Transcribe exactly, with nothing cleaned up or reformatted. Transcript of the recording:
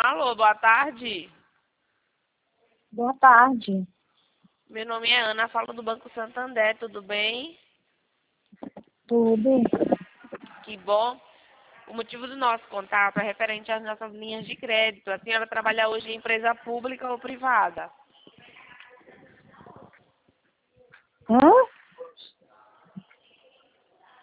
Alô, boa tarde. Boa tarde. Meu nome é Ana, falo do Banco Santander, tudo bem? Tudo? Que bom. O motivo do nosso contato é referente às nossas linhas de crédito. A senhora trabalha hoje em empresa pública ou privada? Hã?